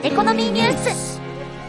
エコノミーニュース。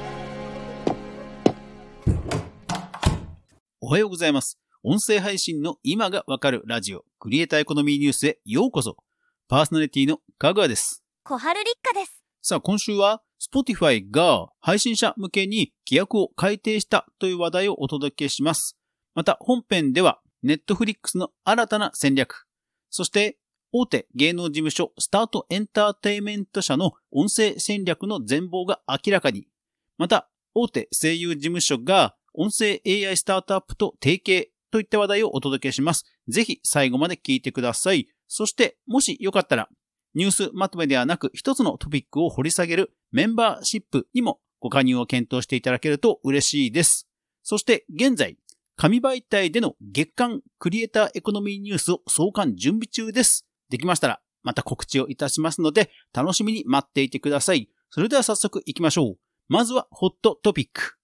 おはようございます。音声配信の今がわかるラジオクリエイターエコノミーニュースへようこそ。パーソナリティのかぐわです。 小春立花です。 さあ、今週は Spotify が配信者向けに規約を改定したという話題をお届けします。また本編では Netflix の新たな戦略、そして大手芸能事務所スタートエンターテイメント社の音声戦略の全貌が明らかに。また大手声優事務所が音声 AI スタートアップと提携といった話題をお届けします。ぜひ最後まで聞いてください。そしてもしよかったらニュースまとめではなく一つのトピックを掘り下げるメンバーシップにもご加入を検討していただけると嬉しいです。そして現在紙媒体での月間クリエイターエコノミーニュースを創刊準備中です。できましたらまた告知をいたしますので楽しみに待っていてください。それでは早速行きましょう。まずはホットトピック。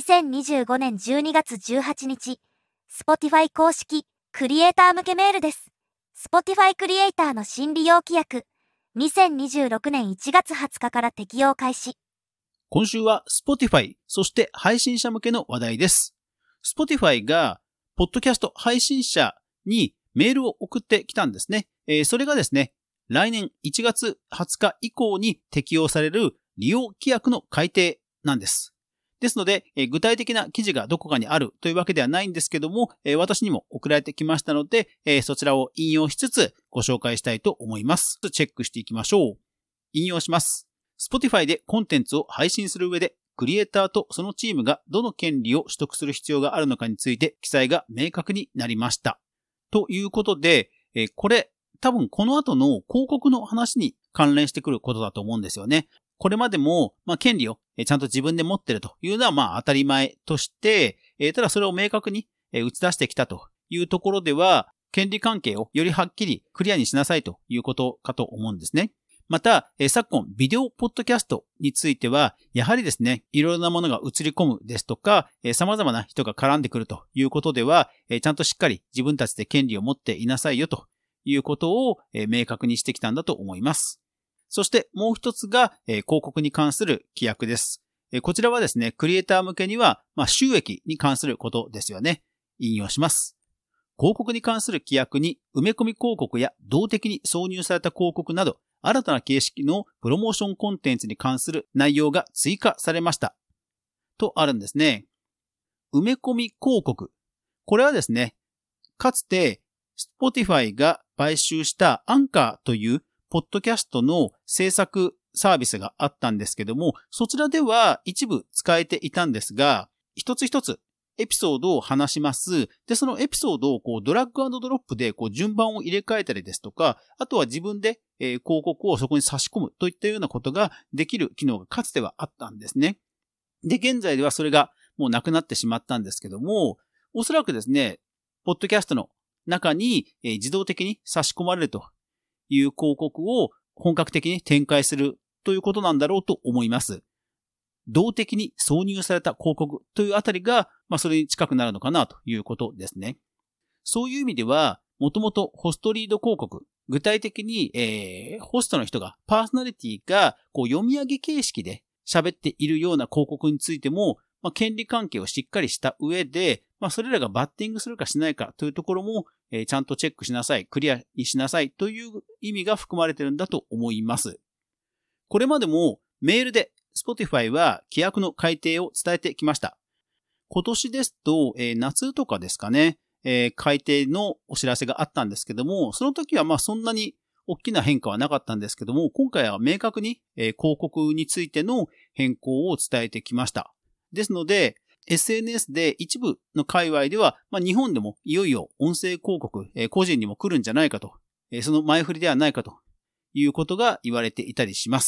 2025年12月18日、Spotify 公式クリエイター向けメールです。Spotify クリエイターの新利用規約、2026年1月20日から適用開始。 今週は Spotify、そして配信者向けの話題です。Spotify がポッドキャスト配信者にメールを送ってきたんですね。それがですね、来年1月20日以降に適用される利用規約の改定なんです。ですので、具体的な記事がどこかにあるというわけではないんですけども、私にも送られてきましたので、そちらを引用しつつご紹介したいと思います。チェックしていきましょう。引用します。Spotify でコンテンツを配信する上で、クリエイターとそのチームがどの権利を取得する必要があるのかについて記載が明確になりました。ということで、これ多分この後の広告の話に関連してくることだと思うんですよね。これまでも、権利をちゃんと自分で持ってるというのは当たり前として、ただそれを明確に打ち出してきたというところでは、権利関係をよりはっきりクリアにしなさいということかと思うんですね。また、昨今、ビデオポッドキャストについては、やはりですね、いろいろなものが映り込むですとか、様々な人が絡んでくるということでは、ちゃんとしっかり自分たちで権利を持っていなさいよということを明確にしてきたんだと思います。そしてもう一つが、広告に関する規約です。こちらはですね、クリエイター向けには、収益に関することですよね。引用します。広告に関する規約に埋め込み広告や動的に挿入された広告など、新たな形式のプロモーションコンテンツに関する内容が追加されました。とあるんですね。埋め込み広告。これはですね、かつて Spotify が買収したアンカーというポッドキャストの制作サービスがあったんですけども、そちらでは一部使えていたんですが、一つ一つエピソードを話します。で、そのエピソードをドラッグ&ドロップで順番を入れ替えたりですとか、あとは自分で広告をそこに差し込むといったようなことができる機能がかつてはあったんですね。で、現在ではそれがもうなくなってしまったんですけども、おそらくですね、ポッドキャストの中に自動的に差し込まれるという広告を本格的に展開するということなんだろうと思います。動的に挿入された広告というあたりが、それに近くなるのかなということですね。そういう意味では、もともとホストリード広告、具体的に、ホストの人が、パーソナリティが読み上げ形式で喋っているような広告についても、権利関係をしっかりした上で、それらがバッティングするかしないかというところも、ちゃんとチェックしなさい、クリアにしなさいという意味が含まれているんだと思います。これまでもメールでSpotify は規約の改定を伝えてきました。今年ですと、夏とかですかね、改定のお知らせがあったんですけども、その時はそんなに大きな変化はなかったんですけども、今回は明確に、広告についての変更を伝えてきました。ですので、SNS で一部の界隈では、日本でもいよいよ音声広告、個人にも来るんじゃないかと、その前振りではないかということが言われていたりします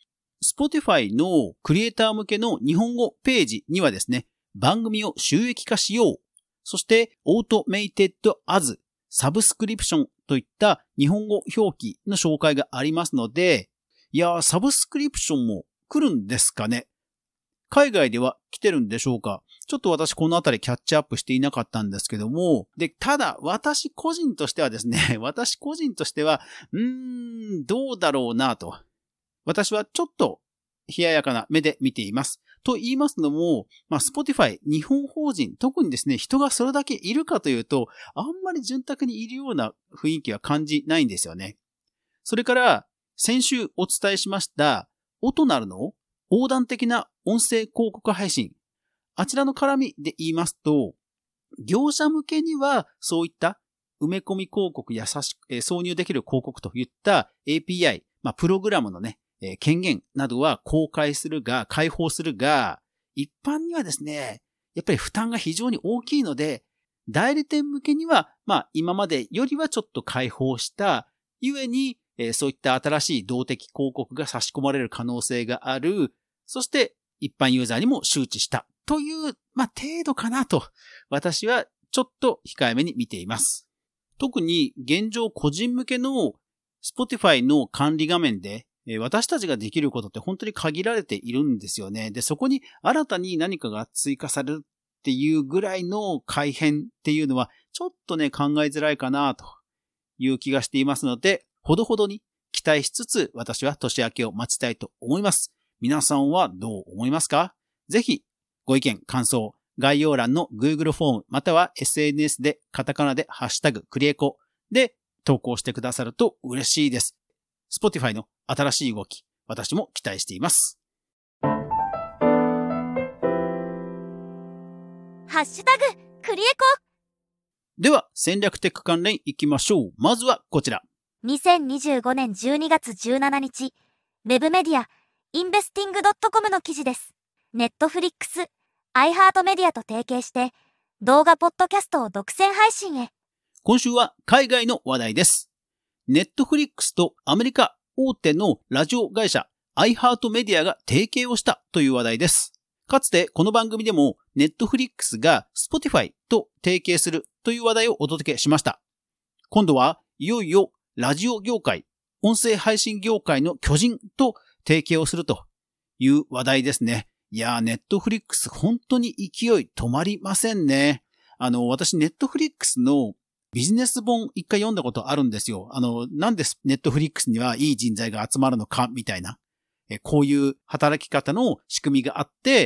。Spotify のクリエイター向けの日本語ページにはですね、番組を収益化しよう、そしてAutomated as サブスクリプションといった日本語表記の紹介がありますので、サブスクリプションも来るんですかね。海外では来てるんでしょうか。ちょっと私このあたりキャッチアップしていなかったんですけども、で、ただ私個人としてはですね、どうだろうなと。私はちょっと冷ややかな目で見ています。と言いますのも、Spotify 日本法人、特にですね、人がそれだけいるかというと、あんまり潤沢にいるような雰囲気は感じないんですよね。それから、先週お伝えしました、オトナルの横断的な音声広告配信。あちらの絡みで言いますと、業者向けにはそういった埋め込み広告や挿入できる広告といった API、プログラムのね、権限などは開放するが、一般にはですね、やっぱり負担が非常に大きいので、代理店向けには、今までよりはちょっと開放したゆえに、そういった新しい動的広告が差し込まれる可能性がある。そして一般ユーザーにも周知したという、程度かなと、私はちょっと控えめに見ています。特に現状個人向けの Spotify の管理画面で、私たちができることって本当に限られているんですよね。で、そこに新たに何かが追加されるっていうぐらいの改変っていうのはちょっとね、考えづらいかなという気がしていますので、ほどほどに期待しつつ私は年明けを待ちたいと思います。皆さんはどう思いますか？ぜひご意見、感想、概要欄の Google フォームまたは SNS でカタカナでハッシュタグクリエコで投稿してくださると嬉しいです。Spotify の新しい動き、私も期待しています。 ハッシュタグクリエコ。 では戦略テック関連いきましょう。まずはこちら。 2025年12月17日、ウェブメディア、investing.com の記事です。Netflix、iHeart メディアと提携して、動画ポッドキャストを独占配信へ。 今週は海外の話題です。Netflix とアメリカ大手のラジオ会社、iHeart メディアが提携をしたという話題です。かつてこの番組でも Netflix が Spotify と提携するという話題をお届けしました。今度はいよいよラジオ業界、音声配信業界の巨人と提携をするという話題ですね。いやー、Netflix 本当に勢い止まりませんね。私Netflix のビジネス本一回読んだことあるんですよ。なんでNetflixにはいい人材が集まるのかみたいな。こういう働き方の仕組みがあって、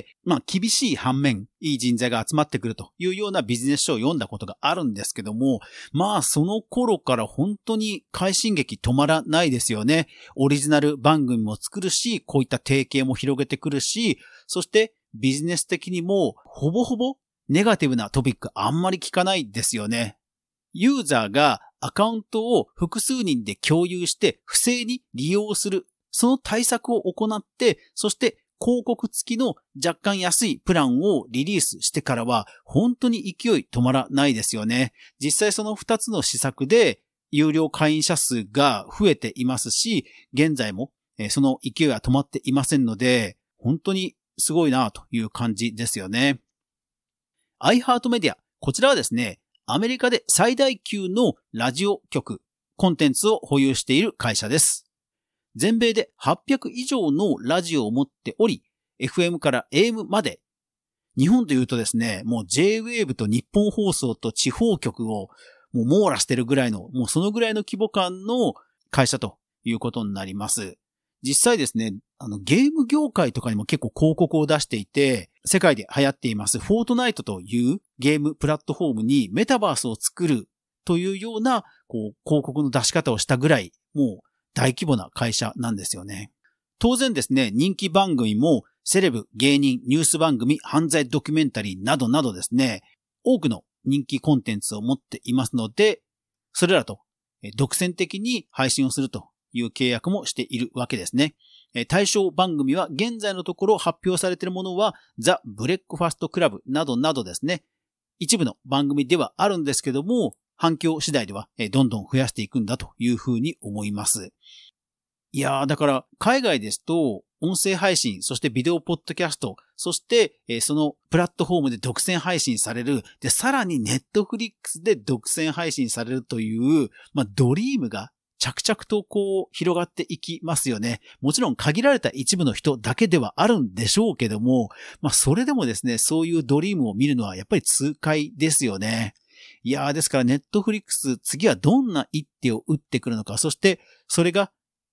厳しい反面、いい人材が集まってくるというようなビジネス書を読んだことがあるんですけども、その頃から本当に快進撃止まらないですよね。オリジナル番組も作るし、こういった提携も広げてくるし、そしてビジネス的にもほぼほぼネガティブなトピックあんまり聞かないですよね。ユーザーがアカウントを複数人で共有して不正に利用する。その対策を行って、そして広告付きの若干安いプランをリリースしてからは本当に勢い止まらないですよね。実際その2つの施策で有料会員者数が増えていますし、現在もその勢いは止まっていませんので、本当にすごいなという感じですよね。iHeart メディア、こちらはですね、アメリカで最大級のラジオ局、コンテンツを保有している会社です。全米で800以上のラジオを持っており、FM から AM まで、日本というとですね、もう J-Wave と日本放送と地方局をもう網羅してるぐらいの、もうそのぐらいの規模感の会社ということになります。実際ですね、ゲーム業界とかにも結構広告を出していて、世界で流行っていますフォートナイトというゲームプラットフォームにメタバースを作るというような広告の出し方をしたぐらい、もう大規模な会社なんですよね。当然ですね、人気番組もセレブ、芸人、ニュース番組、犯罪ドキュメンタリーなどなどですね、多くの人気コンテンツを持っていますので、それらと独占的に配信をするという契約もしているわけですね。対象番組は現在のところ発表されているものはザ・ブレックファストクラブなどなどですね、一部の番組ではあるんですけども、反響次第ではどんどん増やしていくんだというふうに思います。いやー、だから海外ですと音声配信、そしてビデオポッドキャスト、そしてそのプラットフォームで独占配信される、でさらにネットフリックスで独占配信されるという、ドリームが着々と広がっていきますよね。もちろん限られた一部の人だけではあるんでしょうけども、それでもですね、そういうドリームを見るのはやっぱり痛快ですよね。いやー、ですからネットフリックス次はどんな一手を打ってくるのか、そしてそれが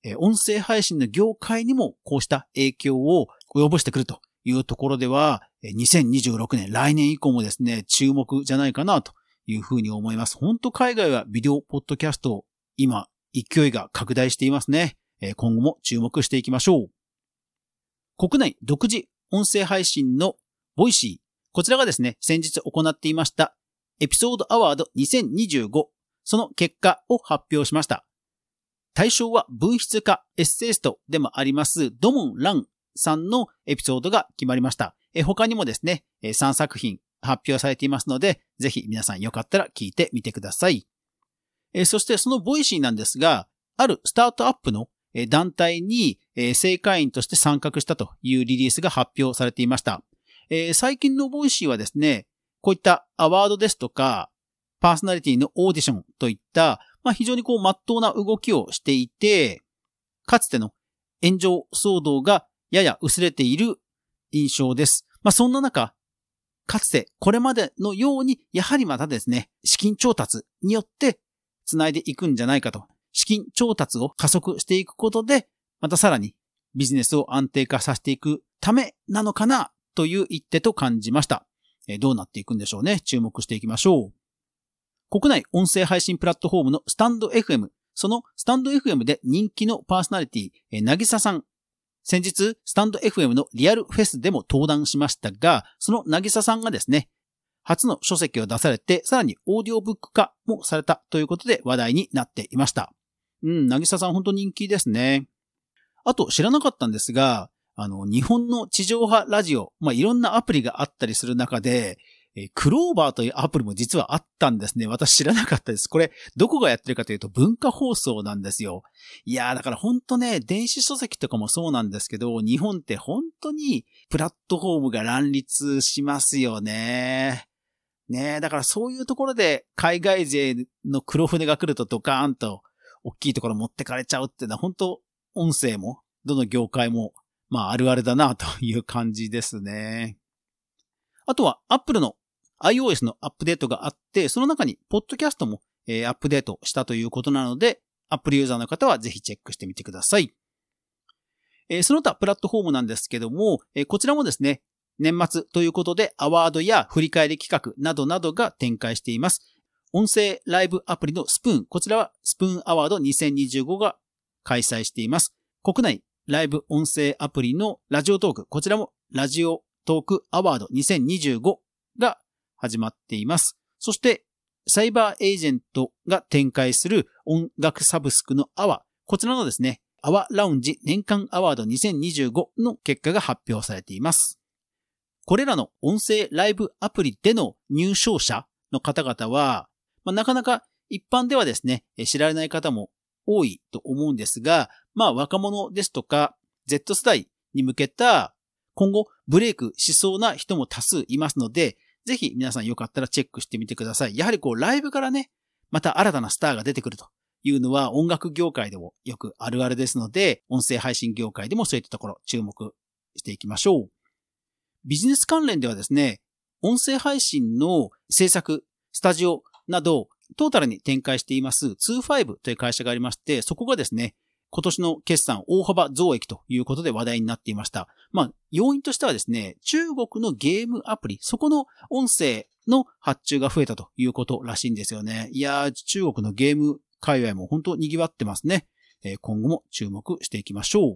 音声配信の業界にもこうした影響を及ぼしてくるというところでは、2026年、来年以降もですね、注目じゃないかなというふうに思います。本当海外はビデオポッドキャスト、今、勢いが拡大していますね。今後も注目していきましょう。国内独自音声配信のボイシー。こちらがですね、先日行っていましたエピソードアワード2025、その結果を発表しました。対象は文筆家、エッセイストでもありますドモン・ランさんのエピソードが決まりました。他にもですね、3作品発表されていますので、ぜひ皆さんよかったら聞いてみてください。そしてそのボイシーなんですが、あるスタートアップの団体に正会員として参画したというリリースが発表されていました。最近のボイシーはですね、こういったアワードですとか、パーソナリティのオーディションといった、非常に真っ当な動きをしていて、かつての炎上騒動がやや薄れている印象です。そんな中、かつてこれまでのように、やはりまたですね、資金調達によって繋いでいくんじゃないかと。資金調達を加速していくことで、またさらにビジネスを安定化させていくためなのかなという一手と感じました。どうなっていくんでしょうね。注目していきましょう。国内音声配信プラットフォームのスタンド FM。そのスタンド FM で人気のパーソナリティ、なぎささん。先日、スタンド FM のリアルフェスでも登壇しましたが、そのなぎささんがですね、初の書籍を出されて、さらにオーディオブック化もされたということで話題になっていました。なぎささん本当人気ですね。あと知らなかったんですが、日本の地上波ラジオ、いろんなアプリがあったりする中で、クローバーというアプリも実はあったんですね。私知らなかったです。これ、どこがやってるかというと文化放送なんですよ。いやー、だから本当ね、電子書籍とかもそうなんですけど、日本って本当にプラットフォームが乱立しますよね。ねえ、だからそういうところで海外勢の黒船が来るとドカーンと大きいところ持ってかれちゃうっていうのは本当音声もどの業界もあるあるだなという感じですね。あとは Apple の iOS のアップデートがあって、その中にポッドキャストもアップデートしたということなので、Apple ユーザーの方はぜひチェックしてみてください。その他プラットフォームなんですけども、こちらもですね、年末ということでアワードや振り返り企画などなどが展開しています。音声ライブアプリのスプーン、こちらはスプーンアワード2025が開催しています。国内ライブ音声アプリのラジオトーク、こちらもラジオトークアワード2025が始まっています。そしてサイバーエージェントが展開する音楽サブスクのアワ、こちらのですね、アワラウンジ年間アワード2025の結果が発表されています。これらの音声ライブアプリでの入賞者の方々は、なかなか一般ではですね、知られない方も多いと思うんですが、若者ですとか Z 世代に向けた今後ブレイクしそうな人も多数いますので、ぜひ皆さんよかったらチェックしてみてください。やはりライブからね、また新たなスターが出てくるというのは音楽業界でもよくあるあるですので、音声配信業界でもそういったところ注目していきましょう。ビジネス関連ではですね、音声配信の制作、スタジオなどトータルに展開しています25という会社がありまして、そこがですね、今年の決算大幅増益ということで話題になっていました。要因としてはですね、中国のゲームアプリ、そこの音声の発注が増えたということらしいんですよね。いやー、中国のゲーム界隈も本当賑わってますね。今後も注目していきましょう。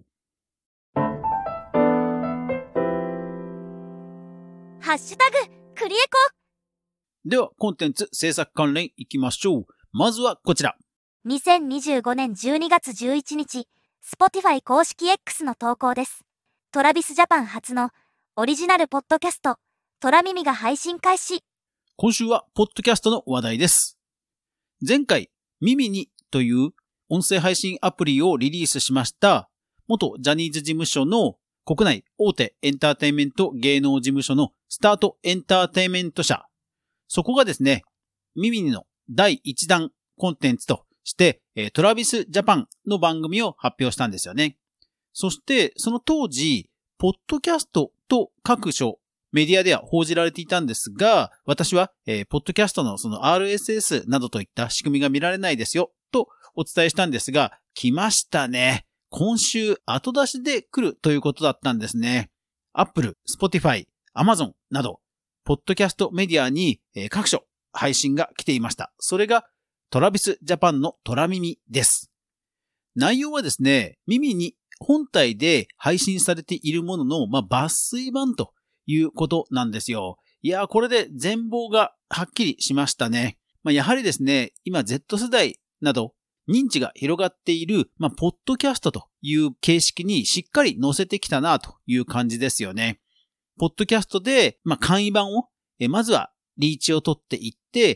ハッシュタグクリエコ。 では、コンテンツ制作関連いきましょう。まずはこちら。 2025年12月11日、Spotify 公式 X の投稿です。トラビスジャパン初のオリジナルポッドキャスト、トラミミが配信開始。 今週はポッドキャストの話題です。前回、ミミニという音声配信アプリをリリースしました元ジャニーズ事務所の国内大手エンターテインメント芸能事務所のスタートエンターテインメント社。そこがですね、ミミニの第1弾コンテンツとして、トラビスジャパンの番組を発表したんですよね。そして、その当時、ポッドキャストと各所、メディアでは報じられていたんですが、私は、ポッドキャストのその RSS などといった仕組みが見られないですよ、とお伝えしたんですが、来ましたね。 今週後出しで来るということだったんですね。Apple、Spotify、Amazon など、ポッドキャストメディアに各所配信が来ていました。それがトラビスジャパンのトラミミです。内容はですね、耳に本体で配信されているものの、抜粋版ということなんですよ。いやー、これで全貌がはっきりしましたね。やはりですね、今 Z 世代など認知が広がっている、ポッドキャストという形式にしっかり載せてきたなという感じですよね。ポッドキャストで、簡易版を、まずはリーチを取っていって、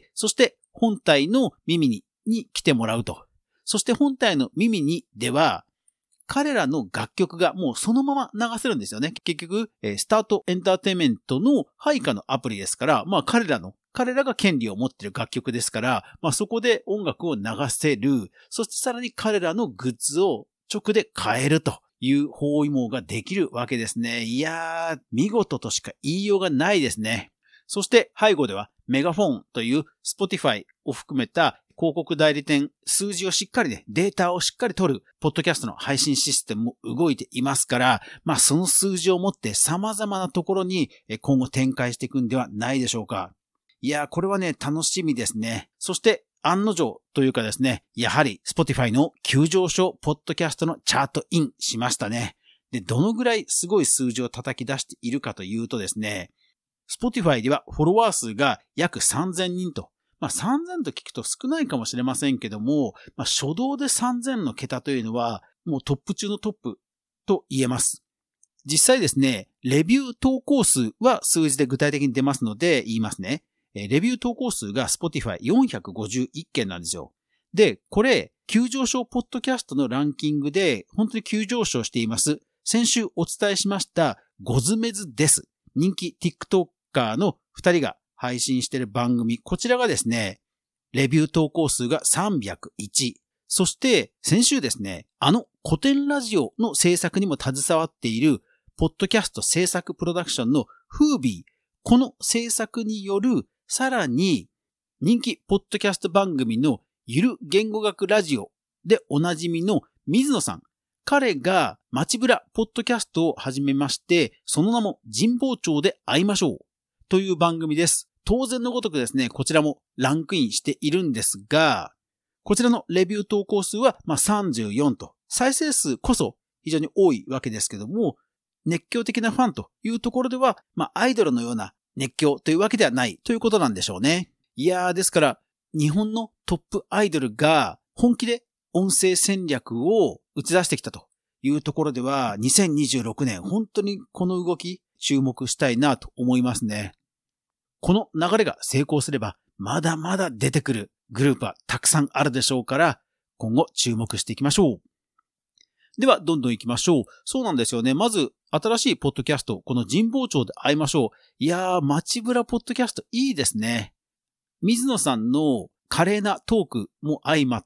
そして本体の耳に来てもらうと。そして本体の耳にでは、彼らの楽曲がもうそのまま流せるんですよね。結局、スタートエンターテインメントの配下のアプリですから、彼らが権利を持っている楽曲ですから、そこで音楽を流せる。そしてさらに彼らのグッズを直で買えるという包囲網ができるわけですね。いやー、見事としか言いようがないですね。そして背後ではメガフォンという Spotify を含めた広告代理店、数字をしっかりね、データをしっかり取る、ポッドキャストの配信システムも動いていますから、その数字を持って様々なところに今後展開していくんではないでしょうか。いやー、これはね、楽しみですね。そして、案の定というかですね、やはり Spotify の急上昇ポッドキャストのチャートインしましたね。で、どのぐらいすごい数字を叩き出しているかというとですね、Spotify ではフォロワー数が約3000人と、3000と聞くと少ないかもしれませんけども、初動で3000の桁というのはもうトップ中のトップと言えます。実際ですね、レビュー投稿数は数字で具体的に出ますので言いますね。レビュー投稿数が Spotify 451件なんですよ。で、これ、急上昇ポッドキャストのランキングで本当に急上昇しています。先週お伝えしましたゴズメズです。人気 TikToker の2人が配信している番組。こちらがですね、レビュー投稿数が301。そして先週ですね、古典ラジオの制作にも携わっているポッドキャスト制作プロダクションのフービー。この制作によるさらに人気ポッドキャスト番組のゆる言語学ラジオでおなじみの水野さん。彼が街ブラポッドキャストを始めまして、その名も神保町で会いましょうという番組です。当然のごとくですね、こちらもランクインしているんですが、こちらのレビュー投稿数は34と、再生数こそ非常に多いわけですけども、熱狂的なファンというところでは、アイドルのような熱狂というわけではないということなんでしょうね。いやー、ですから日本のトップアイドルが本気で音声戦略を打ち出してきたというところでは、2026年本当にこの動き注目したいなと思いますね。この流れが成功すれば、まだまだ出てくるグループはたくさんあるでしょうから、今後注目していきましょう。では、どんどん行きましょう。そうなんですよね。まず、新しいポッドキャスト、この神保町で会いましょう。いやー、街ブラポッドキャストいいですね。水野さんの華麗なトークも相まって、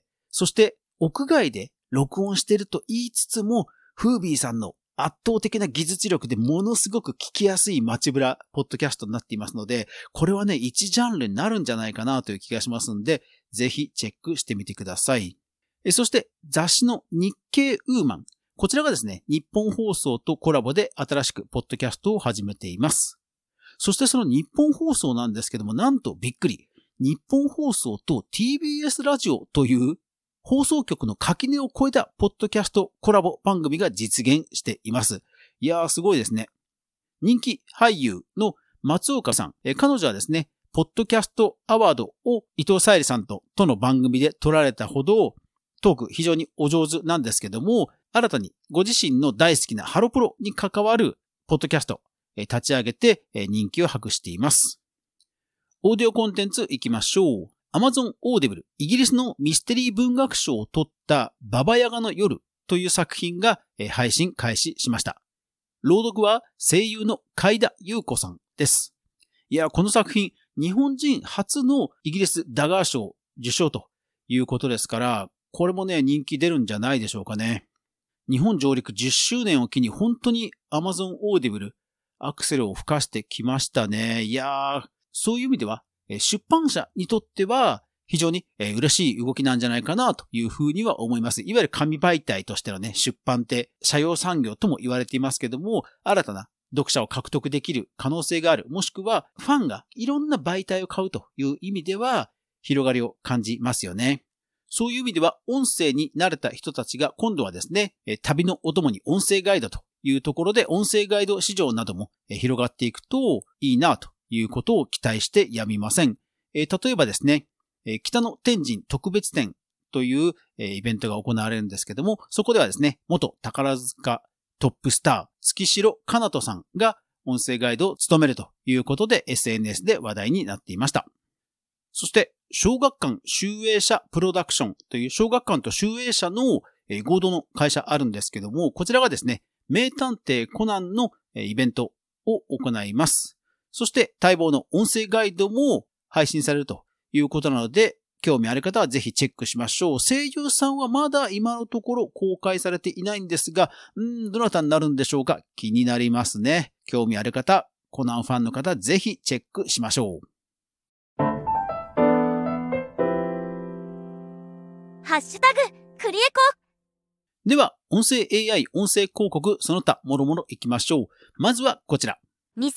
そして屋外で録音していると言いつつも、フービーさんの圧倒的な技術力でものすごく聞きやすい街ブラポッドキャストになっていますので、これはね、一ジャンルになるんじゃないかなという気がしますので、ぜひチェックしてみてください。そして雑誌の日経ウーマン。こちらがですね、日本放送とコラボで新しくポッドキャストを始めています。そしてその日本放送なんですけども、なんとびっくり。日本放送と TBS ラジオという放送局の垣根を越えたポッドキャストコラボ番組が実現しています。いやー、すごいですね。人気俳優の松岡さん。彼女はですね、ポッドキャストアワードを伊藤沙莉さんとの番組で取られたほど、トーク非常にお上手なんですけども、新たにご自身の大好きなハロプロに関わるポッドキャスト立ち上げて人気を博しています。オーディオコンテンツ行きましょう。Amazon Audible、イギリスのミステリー文学賞を取ったババヤガの夜という作品が配信開始しました。朗読は声優の海田優子さんです。いや、この作品、日本人初のイギリスダガー賞受賞ということですから、これもね、人気出るんじゃないでしょうかね。日本上陸10周年を機に本当に Amazon Audible、アクセルを吹かしてきましたね。いやー、そういう意味では、出版社にとっては非常に嬉しい動きなんじゃないかなというふうには思います。いわゆる紙媒体としてのね、出版って社用産業とも言われていますけども、新たな読者を獲得できる可能性がある。もしくはファンがいろんな媒体を買うという意味では広がりを感じますよね。そういう意味では音声に慣れた人たちが今度はですね、旅のお供に音声ガイドというところで音声ガイド市場なども広がっていくといいなということを期待してやみません。例えばですね、北野天神特別展というイベントが行われるんですけども、そこではですね、元宝塚トップスター、月城かなとさんが音声ガイドを務めるということで SNS で話題になっていました。そして、小学館集英社プロダクションという小学館と集英社の合同の会社あるんですけども、こちらがですね、名探偵コナンのイベントを行います。そして待望の音声ガイドも配信されるということなので、興味ある方はぜひチェックしましょう。声優さんはまだ今のところ公開されていないんですが、どなたになるんでしょうか？気になりますね。興味ある方、コナンファンの方、ぜひチェックしましょう。 ハッシュタグクリエコ。 では、音声 AI、音声広告、その他、もろもろいきましょう。まずはこちら。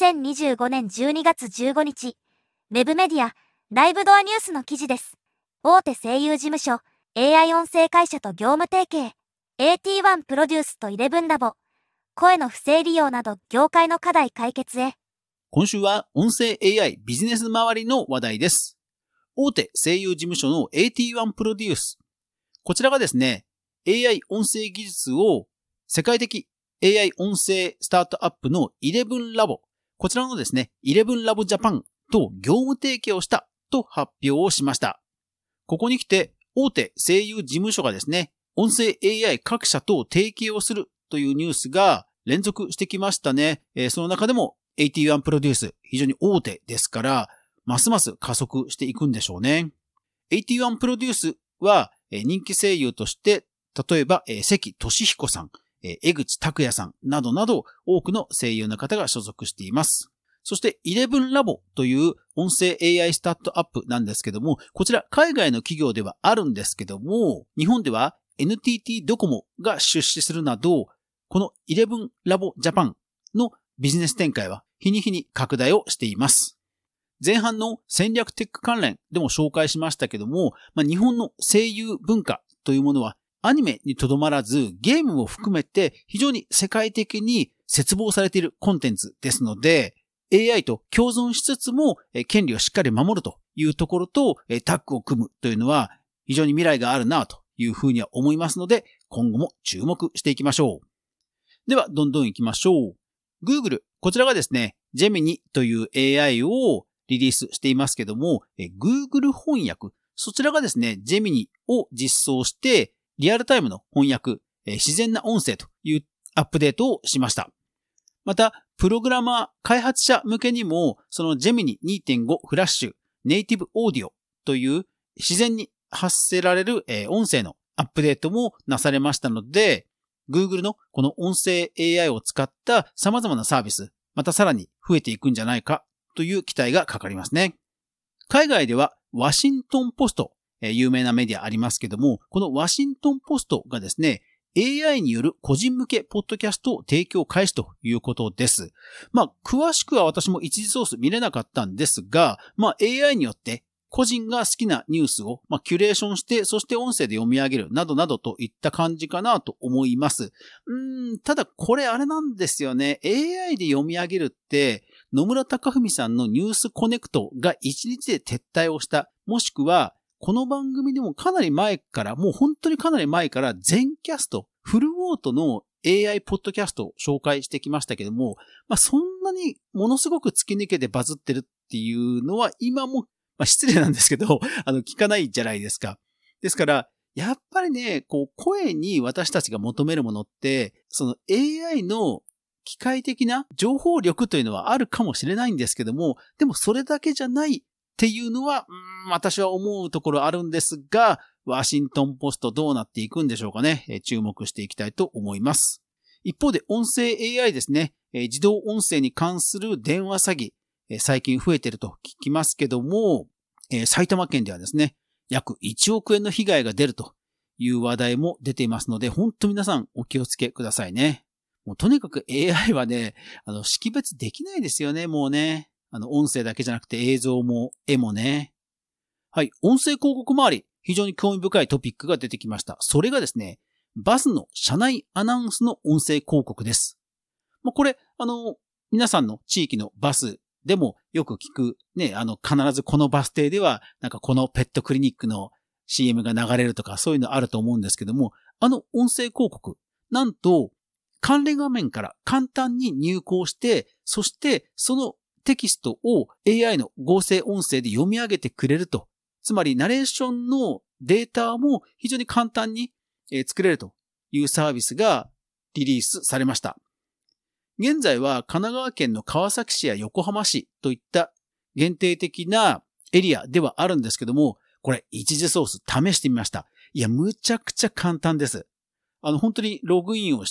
2025年12月15日、ウェブメディア、ライブドアニュースの記事です。大手声優事務所、AI 音声会社と業務提携、AT1 プロデュースと11ラボ、声の不正利用など業界の課題解決へ。 今週は音声 AI ビジネス周りの話題です。大手声優事務所の AT1 プロデュース。こちらがですね、AI 音声技術を世界的 AI 音声スタートアップの11ラボ、こちらのですね、11ラボジャパンと業務提携をしたと発表をしました。ここに来て大手声優事務所がですね、音声 AI 各社と提携をするというニュースが連続してきましたね。その中でも AT1 プロデュース、非常に大手ですから、ますます加速していくんでしょうね。AT1 プロデュースは人気声優として、例えば関俊彦さん、江口拓也さんなどなど多くの声優の方が所属しています。そして11ラボという音声 AI スタートアップなんですけども、こちら海外の企業ではあるんですけども、日本では NTT ドコモが出資するなど、この11ラボジャパンのビジネス展開は日に日に拡大をしています。前半の戦略テック関連でも紹介しましたけども、日本の声優文化というものはアニメにとどまらずゲームも含めて非常に世界的に切望されているコンテンツですので、AI と共存しつつも権利をしっかり守るというところとタッグを組むというのは非常に未来があるなというふうには思いますので、今後も注目していきましょう。では、どんどん行きましょう。Google、こちらがですね、Gemini という AI をリリースしていますけども、Google 翻訳、そちらがですね、Gemini を実装して、リアルタイムの翻訳、自然な音声というアップデートをしました。また、プログラマー、開発者向けにも、その Gemini 2.5 フラッシュ、ネイティブオーディオという自然に発せられる音声のアップデートもなされましたので、Google のこの音声 AI を使った様々なサービス、またさらに増えていくんじゃないかという期待がかかりますね。海外ではワシントンポスト、有名なメディアありますけども、このワシントンポストがですね、AI による個人向けポッドキャストを提供開始ということです。詳しくは私も一時ソース見れなかったんですが、AI によって個人が好きなニュースをキュレーションして、そして音声で読み上げるなどなどといった感じかなと思います。ただこれあれなんですよね。AI で読み上げるって、野村貴文さんのニュースコネクトが1日で撤退をした、もしくはこの番組でもかなり前から、もう本当にかなり前から全キャスト、フルオートの AI ポッドキャストを紹介してきましたけども、そんなにものすごく突き抜けてバズってるっていうのは今も、失礼なんですけど、聞かないじゃないですか。ですから、やっぱりね、声に私たちが求めるものって、その AI の機械的な情報力というのはあるかもしれないんですけども、でもそれだけじゃないっていうのは、私は思うところあるんですが、ワシントンポストどうなっていくんでしょうかね。注目していきたいと思います。一方で音声 AI ですね、自動音声に関する電話詐欺、最近増えていると聞きますけども、埼玉県ではですね、 約1億円の被害が出るという話題も出ていますので、本当皆さんお気をつけくださいね。もうとにかく AI はね、識別できないですよね、もうね。音声だけじゃなくて映像も絵もね。はい、音声広告周り、非常に興味深いトピックが出てきました。それがですね、バスの車内アナウンスの音声広告です。これ、皆さんの地域のバスでもよく聞く、ね、必ずこのバス停では、なんかこのペットクリニックの CM が流れるとか、そういうのあると思うんですけども、音声広告、なんと、関連画面から簡単に入稿して、そしてそのテキストを AI の合成音声で読み上げてくれると。つまり、ナレーションのデータも非常に簡単に作れるというサービスがリリースされました。現在は神奈川県の川崎市や横浜市といった限定的なエリアではあるんですけども、これ一時ソース試してみました。いや、むちゃくちゃ簡単です。本当にログインをして、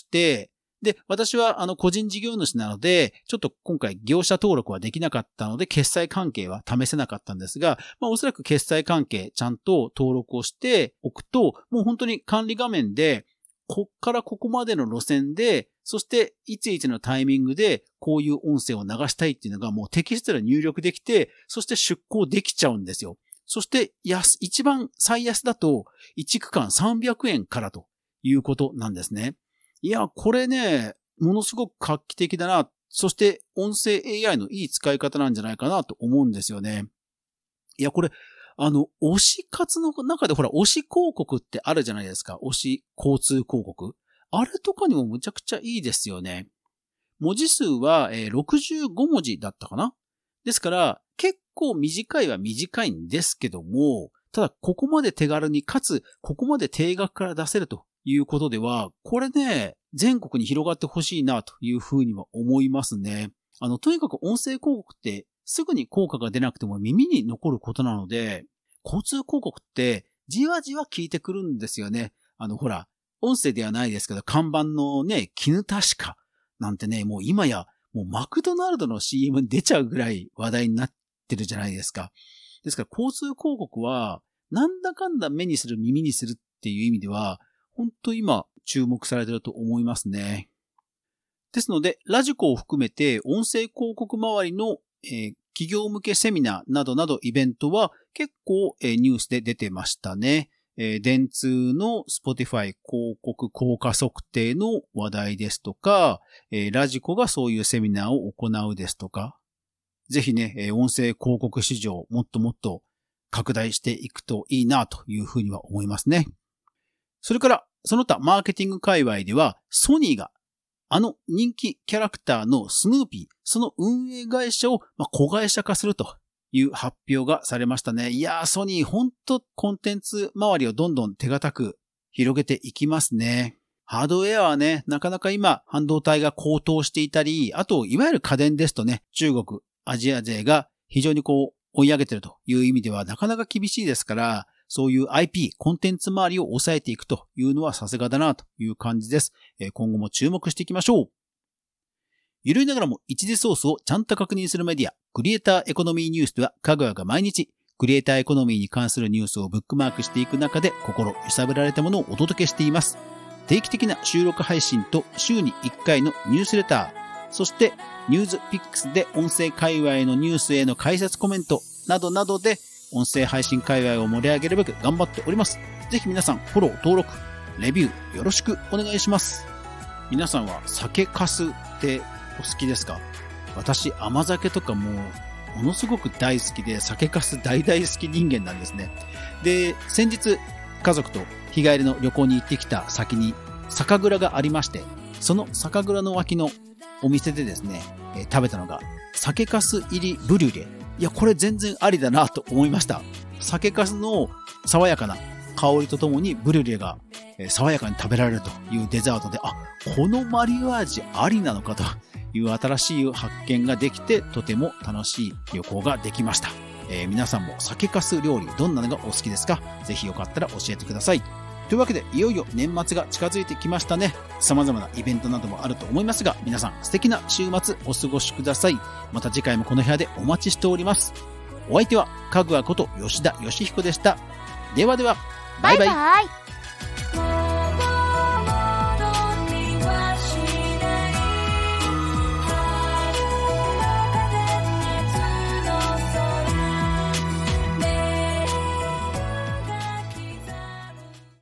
で、私は個人事業主なので、ちょっと今回業者登録はできなかったので、決済関係は試せなかったんですが、おそらく決済関係ちゃんと登録をしておくと、もう本当に管理画面で、こっからここまでの路線で、そしていついつのタイミングでこういう音声を流したいっていうのがもうテキストで入力できて、そして出稿できちゃうんですよ。そして一番最安だと1区間300円からということなんですね。いや、これね、ものすごく画期的だな。そして音声 AI のいい使い方なんじゃないかなと思うんですよね。いや、これ、推し活の中でほら、推し広告ってあるじゃないですか。推し交通広告。あれとかにもむちゃくちゃいいですよね。文字数は65文字だったかな。ですから、結構短いは短いんですけども、ただここまで手軽に、かつここまで定額から出せるということでは、これね、全国に広がってほしいなというふうには思いますね。とにかく音声広告ってすぐに効果が出なくても耳に残ることなので、交通広告ってじわじわ効いてくるんですよね。ほら、音声ではないですけど、看板のね、絹確かなんてね、もう今や、もうマクドナルドの CM に出ちゃうぐらい話題になってるじゃないですか。ですから交通広告は、なんだかんだ目にする耳にするっていう意味では、本当今注目されていると思いますね。ですので、ラジコを含めて音声広告周りの、企業向けセミナーなどなどイベントは結構、ニュースで出てましたね。電通の Spotify 広告効果測定の話題ですとか、ラジコがそういうセミナーを行うですとか、ぜひね、音声広告市場もっともっと拡大していくといいなというふうには思いますね。それから、その他マーケティング界隈では、ソニーが人気キャラクターのスヌーピー、その運営会社を子会社化するという発表がされましたね。いやー、ソニーほんとコンテンツ周りをどんどん手堅く広げていきますね。ハードウェアはね、なかなか今半導体が高騰していたり、あといわゆる家電ですとね、中国、アジア勢が非常に追い上げてるという意味ではなかなか厳しいですから、そういう IP、コンテンツ周りを抑えていくというのはさすがだなという感じです。今後も注目していきましょう。ゆるいながらも一時ソースをちゃんと確認するメディア、クリエイターエコノミーニュースでは、かぐわが毎日、クリエイターエコノミーに関するニュースをブックマークしていく中で心揺さぶられたものをお届けしています。定期的な収録配信と週に1回のニュースレター、そしてニュースピックスで音声界隈のニュースへの解説コメントなどなどで音声配信界隈を盛り上げるべく頑張っております。ぜひ皆さんフォロー、登録、レビューよろしくお願いします。皆さんは酒粕ってお好きですか？私甘酒とかものすごく大好きで、酒粕大好き人間なんですね。で、先日家族と日帰りの旅行に行ってきた先に酒蔵がありまして、その酒蔵の脇のお店でですね、食べたのが酒粕入りブリュレ。いや、これ全然ありだなと思いました。酒粕の爽やかな香りとともにブリュレが爽やかに食べられるというデザートで、このマリアージュありなのかという新しい発見ができて、とても楽しい旅行ができました。皆さんも酒粕料理どんなのがお好きですか？ぜひよかったら教えてください。というわけで、いよいよ年末が近づいてきましたね。様々なイベントなどもあると思いますが、皆さん素敵な週末お過ごしください。また次回もこの部屋でお待ちしております。お相手はかぐわこと吉田義彦でした。 ではでは、 バイバイ。